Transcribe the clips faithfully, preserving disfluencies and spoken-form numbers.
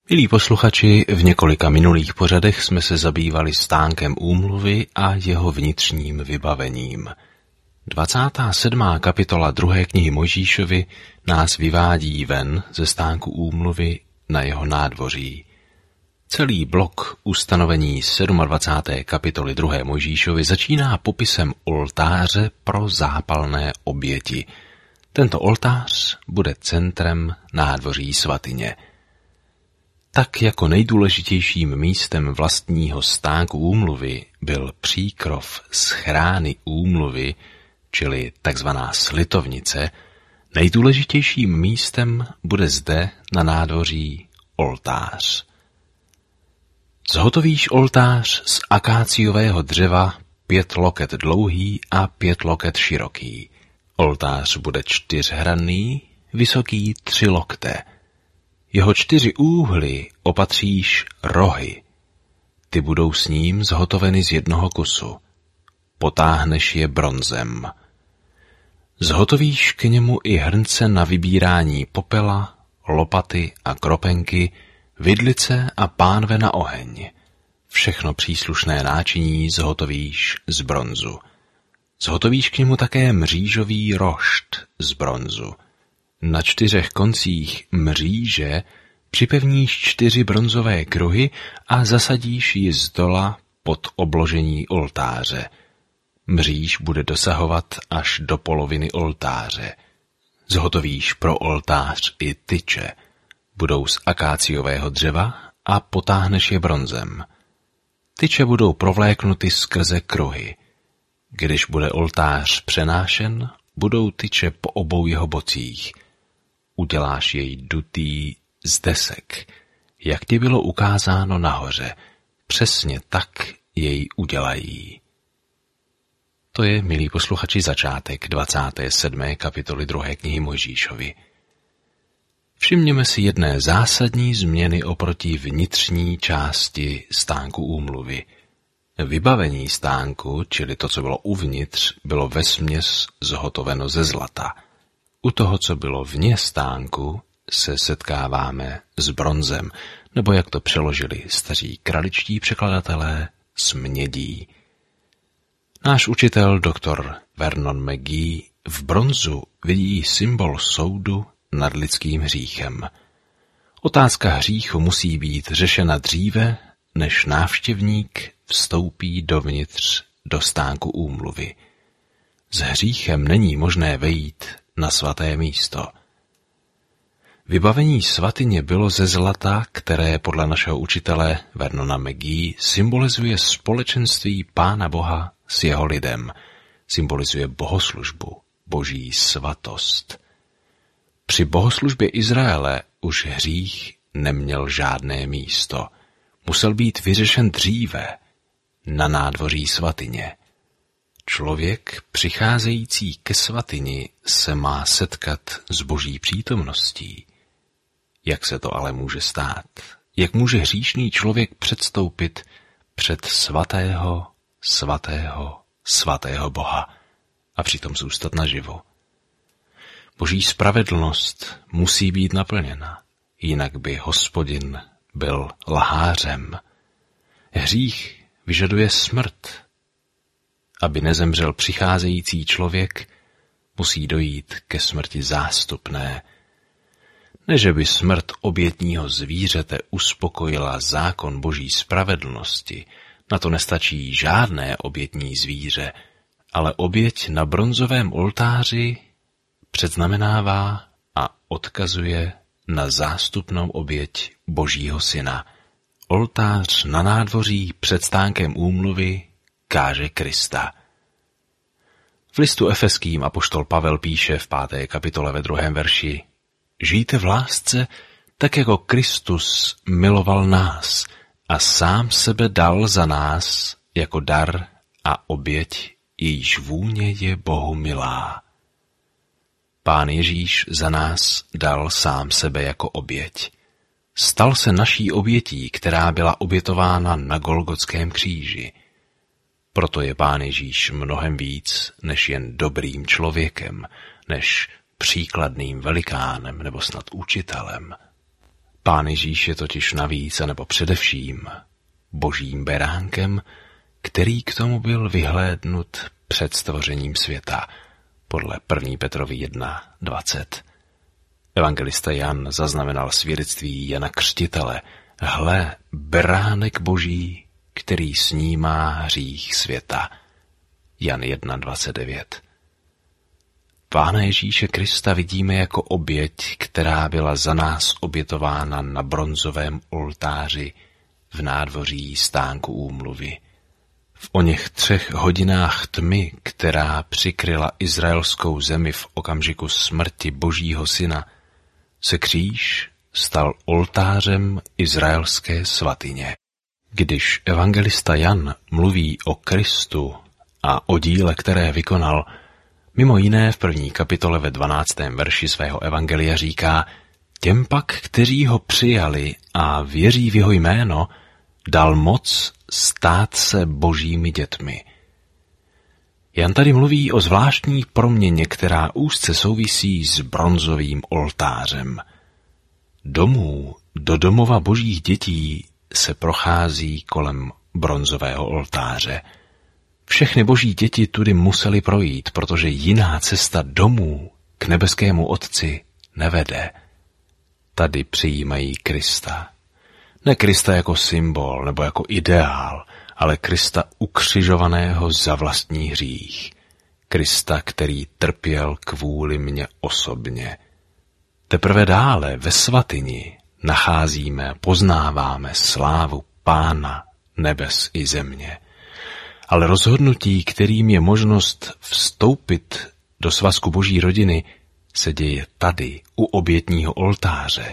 Milí posluchači, v několika minulých pořadech jsme se zabývali stánkem úmluvy a jeho vnitřním vybavením. dvacátá sedmá kapitola druhé knihy Mojžíšovy nás vyvádí ven ze stánku úmluvy na jeho nádvoří. Celý blok ustanovení dvacáté sedmé kapitoly druhé Mojžíšovy začíná popisem oltáře pro zápalné oběti. Tento oltář bude centrem nádvoří svatyně. Tak jako nejdůležitějším místem vlastního stánku úmluvy byl příkrov schrány úmluvy, čili takzvaná slitovnice, nejdůležitějším místem bude zde na nádvoří oltář. Zhotovíš oltář z akáciového dřeva pět loket dlouhý a pět loket široký. Oltář bude čtyřhranný, vysoký tři lokte. Jeho čtyři úhly opatříš rohy. Ty budou s ním zhotoveny z jednoho kusu. Potáhneš je bronzem. Zhotovíš k němu i hrnce na vybírání popela, lopaty a kropenky, vidlice a pánve na oheň. Všechno příslušné náčiní zhotovíš z bronzu. Zhotovíš k němu také mřížový rošt z bronzu. Na čtyřech koncích mříže připevníš čtyři bronzové kruhy a zasadíš ji zdola pod obložení oltáře. Mříž bude dosahovat až do poloviny oltáře. Zhotovíš pro oltář i tyče. Budou z akáciového dřeva a potáhneš je bronzem. Tyče budou provléknuty skrze kruhy. Když bude oltář přenášen, budou tyče po obou jeho bocích. Uděláš jej dutý z desek, jak ti bylo ukázáno nahoře. Přesně tak jej udělají. To je, milí posluchači, začátek dvacáté sedmé kapitoly druhé knihy Mojžíšovy. Všimněme si jedné zásadní změny oproti vnitřní části stánku úmluvy. Vybavení stánku, čili to, co bylo uvnitř, bylo vesměs zhotoveno ze zlata. U toho, co bylo vně stánku, se setkáváme s bronzem, nebo jak to přeložili staří kraličtí překladatelé, s mědí. Náš učitel doktor Vernon McGee v bronzu vidí symbol soudu nad lidským hříchem. Otázka hříchu musí být řešena dříve, než návštěvník vstoupí dovnitř do stánku úmluvy. S hříchem není možné vejít na svaté místo. Vybavení svatyně bylo ze zlata, které podle našeho učitele Vernona McGee symbolizuje společenství Pána Boha s jeho lidem, symbolizuje bohoslužbu, boží svatost. Při bohoslužbě Izraele už hřích neměl žádné místo. Musel být vyřešen dříve, na nádvoří svatyně. Člověk přicházející ke svatyni se má setkat s boží přítomností. Jak se to ale může stát? Jak může hříšný člověk předstoupit před svatého, svatého, svatého Boha a přitom zůstat naživu? Boží spravedlnost musí být naplněna, jinak by Hospodin byl lhářem. Hřích vyžaduje smrt. Aby nezemřel přicházející člověk, musí dojít ke smrti zástupné. Neže by smrt obětního zvířete uspokojila zákon boží spravedlnosti, na to nestačí žádné obětní zvíře, ale oběť na bronzovém oltáři předznamenává a odkazuje na zástupnou oběť Božího syna. Oltář na nádvoří před stánkem úmluvy káže Krista. V listu Efeským apoštol Pavel píše v páté kapitole ve druhém verši: Žijte v lásce, tak jako Kristus miloval nás a sám sebe dal za nás jako dar a oběť, jejíž vůně je Bohu milá. Pán Ježíš za nás dal sám sebe jako oběť. Stal se naší obětí, která byla obětována na Golgotském kříži. Proto je Pán Ježíš mnohem víc než jen dobrým člověkem, než příkladným velikánem nebo snad učitelem. Pán Ježíš je totiž navíc, anebo především, božím beránkem, který k tomu byl vyhlédnut před stvořením světa, podle první Petrovi jedna dvacet. Evangelista Jan zaznamenal svědectví Jana Křtitele. Hle, beránek boží, který snímá hřích světa. Jan jedna dvacet devět. Pána Ježíše Krista vidíme jako oběť, která byla za nás obětována na bronzovém oltáři v nádvoří stánku úmluvy. V oněch třech hodinách tmy, která přikryla izraelskou zemi v okamžiku smrti Božího syna, se kříž stal oltářem izraelské svatyně. Když evangelista Jan mluví o Kristu a o díle, které vykonal, mimo jiné v první kapitole ve dvanáctém verši svého evangelia říká: těm pak, kteří ho přijali a věří v jeho jméno, dal moc stát se božími dětmi. Jan tady mluví o zvláštní proměně, která úzce souvisí s bronzovým oltářem. Domů do domova božích dětí se prochází kolem bronzového oltáře. Všechny boží děti tudy museli projít, protože jiná cesta domů k nebeskému Otci nevede. Tady přijímají Krista. Ne Krista jako symbol nebo jako ideál, ale Krista ukřižovaného za vlastní hřích. Krista, který trpěl kvůli mně osobně. Teprve dále ve svatyni nacházíme, poznáváme slávu Pána nebes i země. Ale rozhodnutí, kterým je možnost vstoupit do svazku boží rodiny, se děje tady, u obětního oltáře.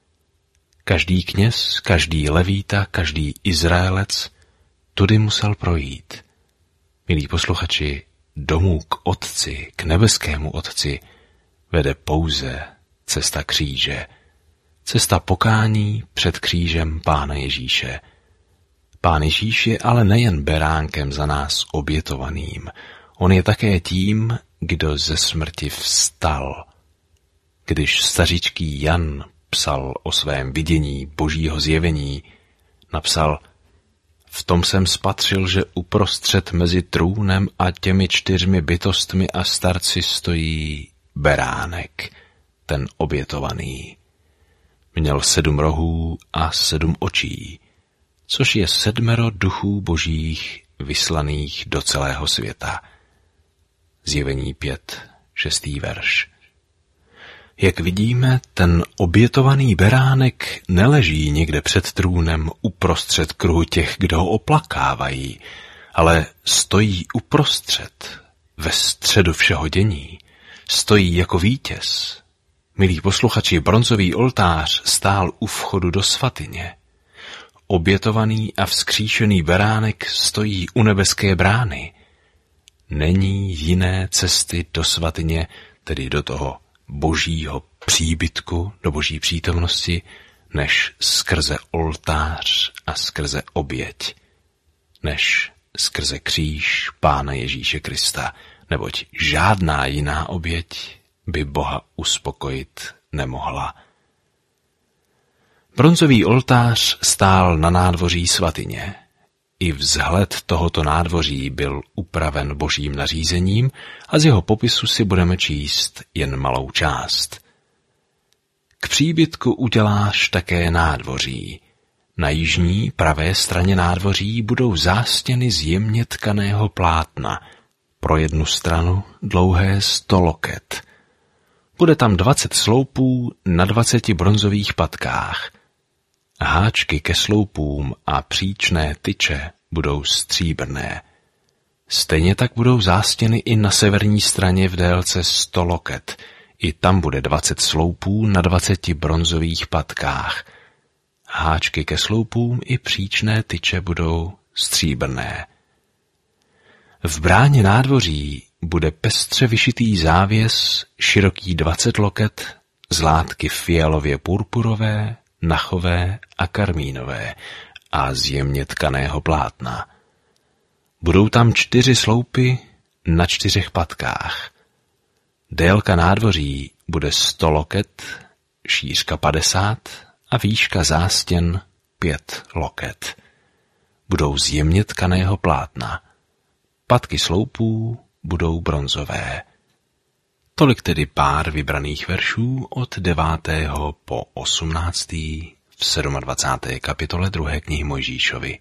Každý kněz, každý levíta, každý Izraelec tudy musel projít. Milí posluchači, domů k Otci, k nebeskému Otci, vede pouze cesta kříže, cesta pokání před křížem Pána Ježíše. Pán Ježíš je ale nejen beránkem za nás obětovaným, on je také tím, kdo ze smrti vstal. Když stařičký Jan psal o svém vidění božího zjevení, napsal: v tom jsem spatřil, že uprostřed mezi trůnem a těmi čtyřmi bytostmi a starci stojí beránek, ten obětovaný. Měl sedm rohů a sedm očí, což je sedmero duchů božích vyslaných do celého světa. Zjevení pět, šestý verš. Jak vidíme, ten obětovaný beránek neleží někde před trůnem uprostřed kruhu těch, kdo ho oplakávají, ale stojí uprostřed, ve středu všeho dění, stojí jako vítěz. Milí posluchači, bronzový oltář stál u vchodu do svatyně. Obětovaný a vzkříšený beránek stojí u nebeské brány. Není jiné cesty do svatyně, tedy do toho božího příbytku, do boží přítomnosti, než skrze oltář a skrze oběť, než skrze kříž Pána Ježíše Krista, neboť žádná jiná oběť by Boha uspokojit nemohla. Bronzový oltář stál na nádvoří svatyně. I vzhled tohoto nádvoří byl upraven božím nařízením a z jeho popisu si budeme číst jen malou část. K příbytku uděláš také nádvoří. Na jižní pravé straně nádvoří budou zástěny z jemně tkaného plátna, pro jednu stranu dlouhé sto loket. Bude tam dvacet sloupů na dvaceti bronzových patkách. Háčky ke sloupům a příčné tyče budou stříbrné. Stejně tak budou zástěny i na severní straně v délce sto loket. I tam bude dvacet sloupů na dvaceti bronzových patkách. Háčky ke sloupům i příčné tyče budou stříbrné. V bráně nádvoří bude pestře vyšitý závěs, široký dvacet loket, z látky fialově purpurové, nachové a karmínové a z jemně tkaného plátna. Budou tam čtyři sloupy na čtyřech patkách. Délka nádvoří bude sto loket, šířka padesát a a výška zástěn pět loket. Budou z jemně tkaného plátna. Patky sloupů budou bronzové. Tolik tedy pár vybraných veršů od devátého po osmnáctý v dvacáté sedmé kapitole druhé knihy Mojžíšovi.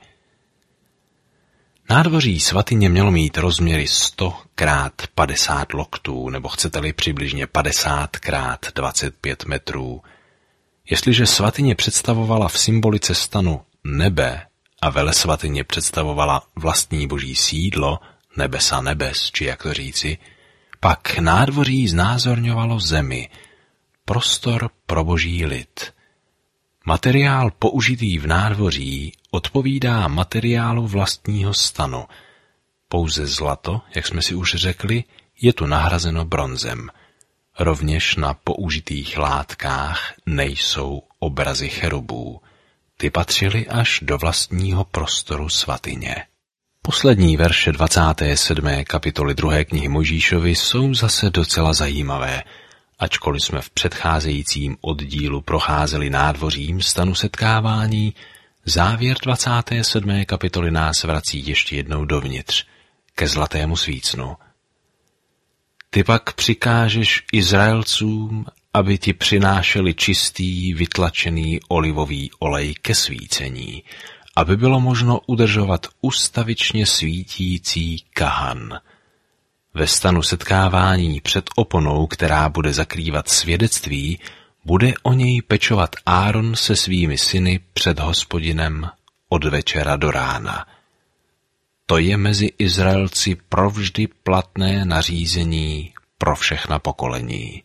Nádvoří svatyně mělo mít rozměry sto krát padesát loktů, nebo chcete-li přibližně padesát krát dvacet pět metrů. Jestliže svatyně představovala v symbolice stanu nebe a velesvatyně představovala vlastní boží sídlo, nebesa nebes, či jak to říci, pak nádvoří znázorňovalo zemi, prostor pro boží lid. Materiál použitý v nádvoří odpovídá materiálu vlastního stanu. Pouze zlato, jak jsme si už řekli, je tu nahrazeno bronzem. Rovněž na použitých látkách nejsou obrazy cherubů. Ty patřily až do vlastního prostoru svatyně. Poslední verše dvacáté sedmé kapitoly druhé knihy Mojžíšovi jsou zase docela zajímavé. Ačkoliv jsme v předcházejícím oddílu procházeli nádvořím stanu setkávání, závěr dvacáté sedmé kapitoly nás vrací ještě jednou dovnitř, ke zlatému svícnu. Ty pak přikážeš Izraelcům, aby ti přinášeli čistý, vytlačený olivový olej ke svícení, aby bylo možno udržovat ustavičně svítící kahan. Ve stanu setkávání před oponou, která bude zakrývat svědectví, bude o něj pečovat Áron se svými syny před Hospodinem od večera do rána. To je mezi Izraelci provždy platné nařízení pro všechna pokolení.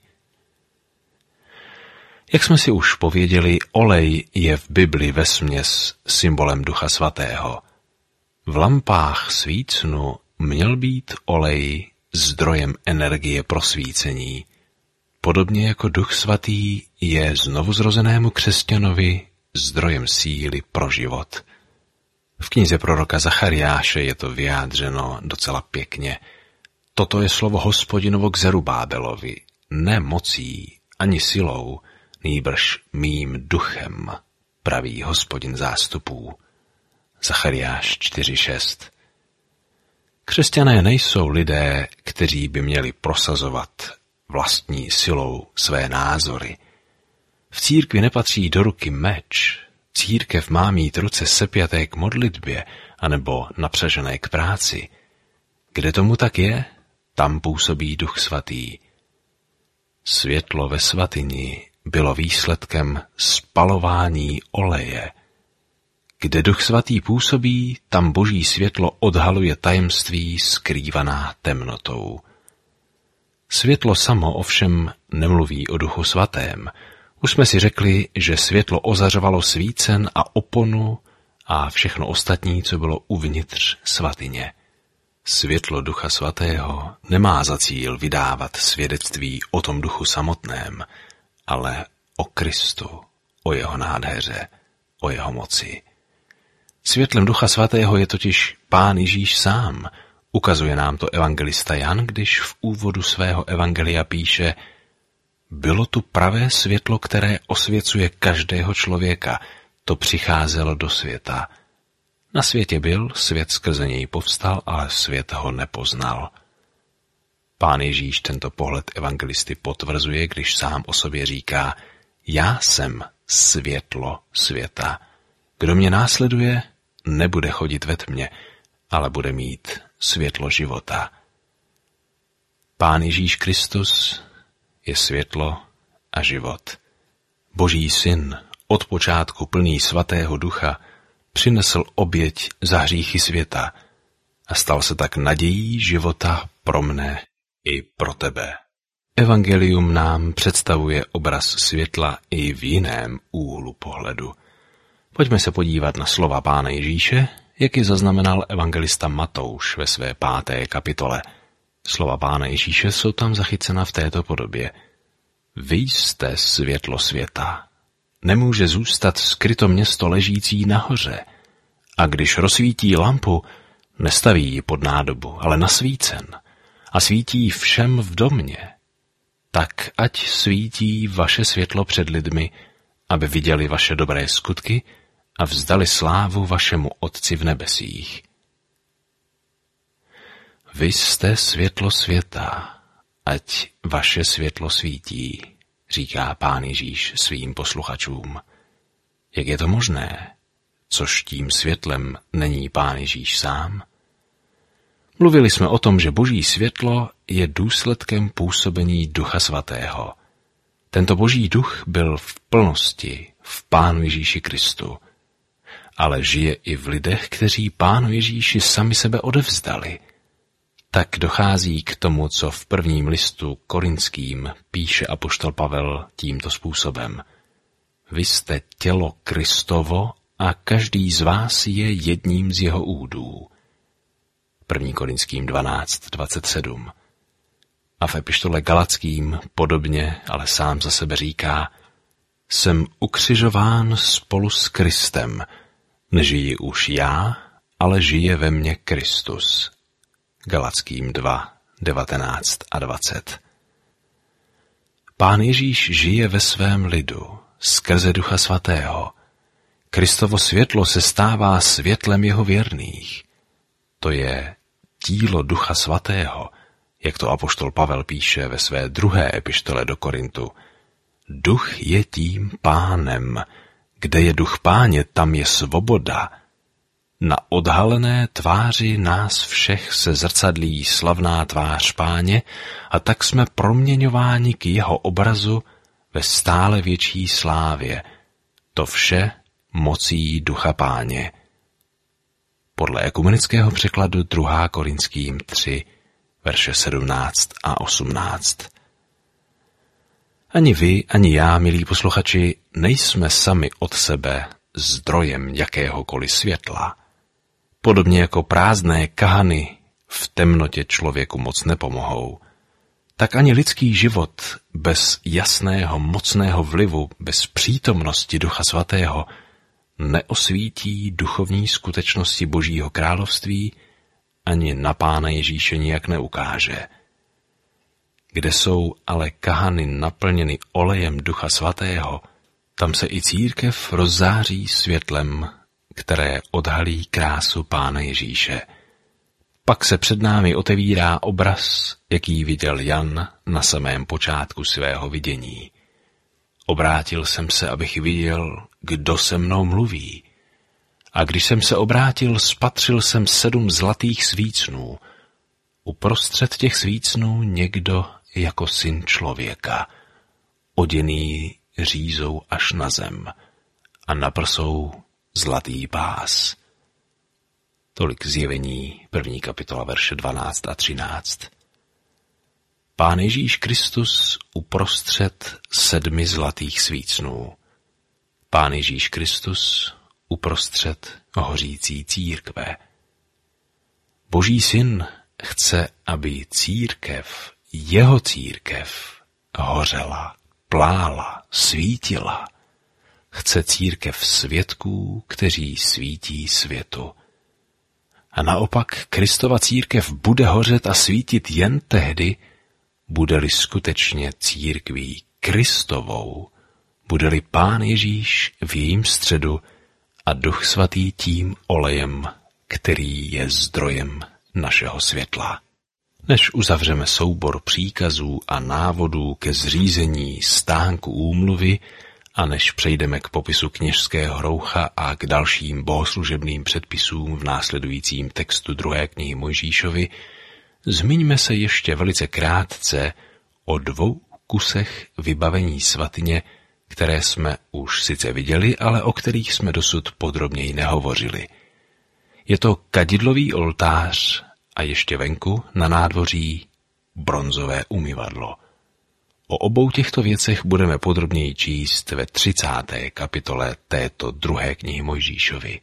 Jak jsme si už pověděli, olej je v Bibli vesměs symbolem Ducha Svatého. V lampách svícnu měl být olej zdrojem energie pro svícení, podobně jako Duch Svatý je znovuzrozenému křesťanovi zdrojem síly pro život. V knize proroka Zachariáše je to vyjádřeno docela pěkně. Toto je slovo Hospodinovo k Zerubábelovi, ne mocí ani silou, nýbrž mým duchem, praví Hospodin zástupů. Zachariáš čtyři šest. Křesťané nejsou lidé, kteří by měli prosazovat vlastní silou své názory. V církvi nepatří do ruky meč. Církev má mít ruce sepjaté k modlitbě anebo napřažené k práci. Kde tomu tak je, tam působí Duch Svatý. Světlo ve svatyni bylo výsledkem spalování oleje. Kde Duch Svatý působí, tam boží světlo odhaluje tajemství skrývaná temnotou. Světlo samo ovšem nemluví o Duchu Svatém. Už jsme si řekli, že světlo ozařovalo svícen a oponu a všechno ostatní, co bylo uvnitř svatyně. Světlo Ducha Svatého nemá za cíl vydávat svědectví o tom duchu samotném, ale o Kristu, o jeho nádheře, o jeho moci. Světlem Ducha Svatého je totiž Pán Ježíš sám. Ukazuje nám to evangelista Jan, když v úvodu svého evangelia píše: bylo tu pravé světlo, které osvěcuje každého člověka, to přicházelo do světa. Na světě byl, svět skrze něj povstal, ale svět ho nepoznal. Pán Ježíš tento pohled evangelisty potvrzuje, když sám o sobě říká: já jsem světlo světa. Kdo mě následuje, nebude chodit ve tmě, ale bude mít světlo života. Pán Ježíš Kristus je světlo a život. Boží syn, od počátku plný svatého ducha, přinesl oběť za hříchy světa a stal se tak nadějí života pro mne i pro tebe. Evangelium nám představuje obraz světla i v jiném úhlu pohledu. Pojďme se podívat na slova Pána Ježíše, jak je zaznamenal evangelista Matouš ve své páté kapitole. Slova Pána Ježíše jsou tam zachycena v této podobě. Vy jste světlo světa. Nemůže zůstat skryto město ležící nahoře. A když rozsvítí lampu, nestaví ji pod nádobu, ale na svícen. A svítí všem v domě. Tak ať svítí vaše světlo před lidmi, aby viděli vaše dobré skutky a vzdali slávu vašemu Otci v nebesích. Vy jste světlo světa, ať vaše světlo svítí, říká Pán Ježíš svým posluchačům. Jak je to možné? Což tím světlem není Pán Ježíš sám? Mluvili jsme o tom, že Boží světlo je důsledkem působení Ducha Svatého. Tento Boží duch byl v plnosti v Pánu Ježíši Kristu, ale žije i v lidech, kteří Pánu Ježíši sami sebe odevzdali. Tak dochází k tomu, co v prvním listu Korinským píše apoštol Pavel tímto způsobem. Vy jste tělo Kristovo a každý z vás je jedním z jeho údů. první Korinským dvanáct dvacet sedm. A v epištole Galackým podobně, ale sám za sebe říká, jsem ukřižován spolu s Kristem, nežiji už já, ale žije ve mně Kristus. Galackým dva devatenáct a dvacet. Pán Ježíš žije ve svém lidu, skrze Ducha Svatého. Kristovo světlo se stává světlem jeho věrných. To je dílo Ducha Svatého, jak to apoštol Pavel píše ve své druhé epištole do Korintu. Duch je tím Pánem. Kde je duch Páně, tam je svoboda. Na odhalené tváři nás všech se zrcadlí slavná tvář Páně a tak jsme proměňováni k jeho obrazu ve stále větší slávě. To vše mocí Ducha Páně. Podle ekumenického překladu druhá Korinským tři, verše sedmnáct a osmnáct. Ani vy, ani já, milí posluchači, nejsme sami od sebe zdrojem jakéhokoliv světla. Podobně jako prázdné kahany v temnotě člověku moc nepomohou, tak ani lidský život bez jasného mocného vlivu, bez přítomnosti Ducha Svatého neosvítí duchovní skutečnosti Božího království ani na Pána Ježíše nijak neukáže. Kde jsou ale kahany naplněny olejem Ducha Svatého, tam se i církev rozzáří světlem, které odhalí krásu Pána Ježíše. Pak se před námi otevírá obraz, jaký viděl Jan na samém počátku svého vidění. Obrátil jsem se, abych viděl, kdo se mnou mluví. A když jsem se obrátil, spatřil jsem sedm zlatých svícnů. Uprostřed těch svícnů někdo jako syn člověka, oděný řízou až na zem a na prsou zlatý pás. Tolik Zjevení, první kapitola, verše dvanáct a třináct. Pán Ježíš Kristus uprostřed sedmi zlatých svícnů. Pán Ježíš Kristus uprostřed hořící církve. Boží syn chce, aby církev, jeho církev, hořela, plála, svítila. Chce církev svědků, kteří svítí světu. A naopak Kristova církev bude hořet a svítit jen tehdy, bude-li skutečně církví Kristovou, bude-li Pán Ježíš v jejím středu a Duch Svatý tím olejem, který je zdrojem našeho světla. Než uzavřeme soubor příkazů a návodů ke zřízení stánku úmluvy a než přejdeme k popisu kněžského roucha a k dalším bohoslužebným předpisům v následujícím textu druhé knihy Mojžíšovi, zmiňme se ještě velice krátce o dvou kusech vybavení svatyně, které jsme už sice viděli, ale o kterých jsme dosud podrobněji nehovořili. Je to kadidlový oltář a ještě venku na nádvoří bronzové umyvadlo. O obou těchto věcech budeme podrobněji číst ve třicáté kapitole této druhé knihy Mojžíšovi.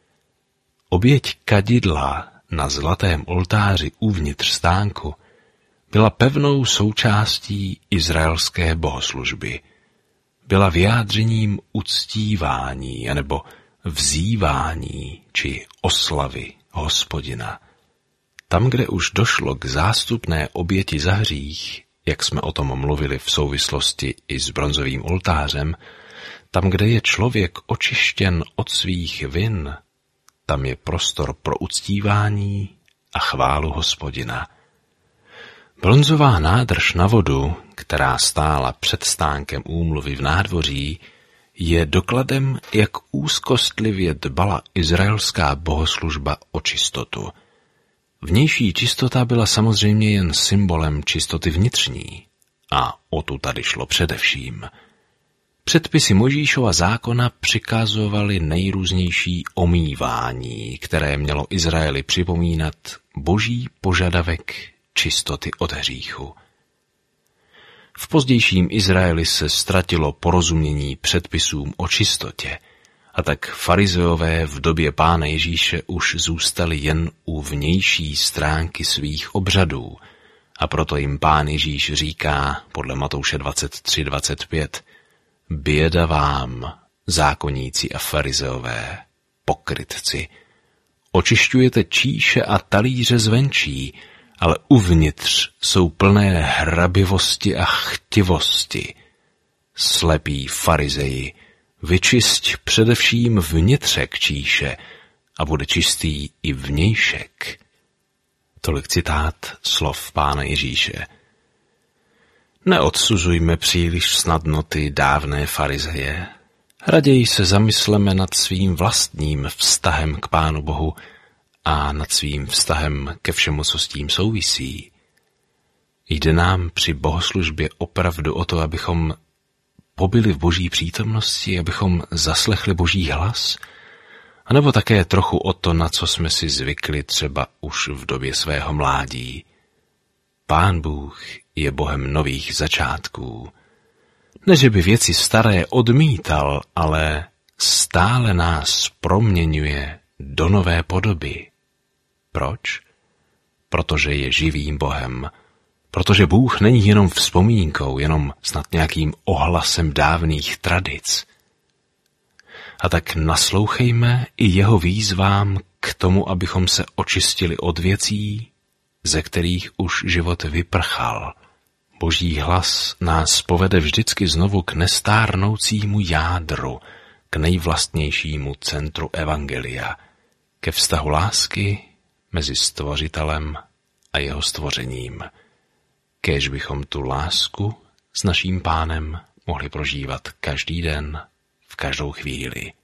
Oběť kadidla na zlatém oltáři uvnitř stánku byla pevnou součástí izraelské bohoslužby. Byla vyjádřením uctívání anebo vzývání či oslavy Hospodina. Tam, kde už došlo k zástupné oběti za hřích, jak jsme o tom mluvili v souvislosti i s bronzovým oltářem, Tam, kde je člověk očištěn od svých vin, tam je prostor pro uctívání a chválu Hospodina. Bronzová nádrž na vodu, která stála před stánkem úmluvy v nádvoří, je dokladem, jak úzkostlivě dbala izraelská bohoslužba o čistotu. Vnější čistota byla samozřejmě jen symbolem čistoty vnitřní. A o tu tady šlo především. Předpisy Mojžíšova zákona přikazovaly nejrůznější omývání, které mělo Izraeli připomínat boží požadavek čistoty od hříchu. V pozdějším Izraeli se ztratilo porozumění předpisům o čistotě, a tak farizeové v době Pána Ježíše už zůstali jen u vnější stránky svých obřadů, a proto jim Pán Ježíš říká podle Matouše dvacet tři dvacet pět: Běda vám, zákonníci a farizeové, pokrytci, očišťujete číše a talíře zvenčí, ale uvnitř jsou plné hrabivosti a chtivosti. Slepí farizeji, vyčisť především vnitřek číše a bude čistý i vnějšek. Tolik citát slov Pána Ježíše. Neodsuzujme příliš snadno ty dávné farizeje. Raději se zamysleme nad svým vlastním vztahem k Pánu Bohu a nad svým vztahem ke všemu, co s tím souvisí. Jde nám při bohoslužbě opravdu o to, abychom pobyli v boží přítomnosti, abychom zaslechli boží hlas, anebo také trochu o to, na co jsme si zvykli třeba už v době svého mládí. Pán Bůh je Bohem nových začátků. Ne, že by věci staré odmítal, ale stále nás proměňuje do nové podoby. Proč? Protože je živým Bohem. Protože Bůh není jenom vzpomínkou, jenom snad nějakým ohlasem dávných tradic. A tak naslouchejme i jeho výzvám k tomu, abychom se očistili od věcí, ze kterých už život vyprchal. Boží hlas nás povede vždycky znovu k nestárnoucímu jádru, k nejvlastnějšímu centru evangelia, ke vztahu lásky mezi Stvořitelem a jeho stvořením. Kéž bychom tu lásku s naším Pánem mohli prožívat každý den, v každou chvíli.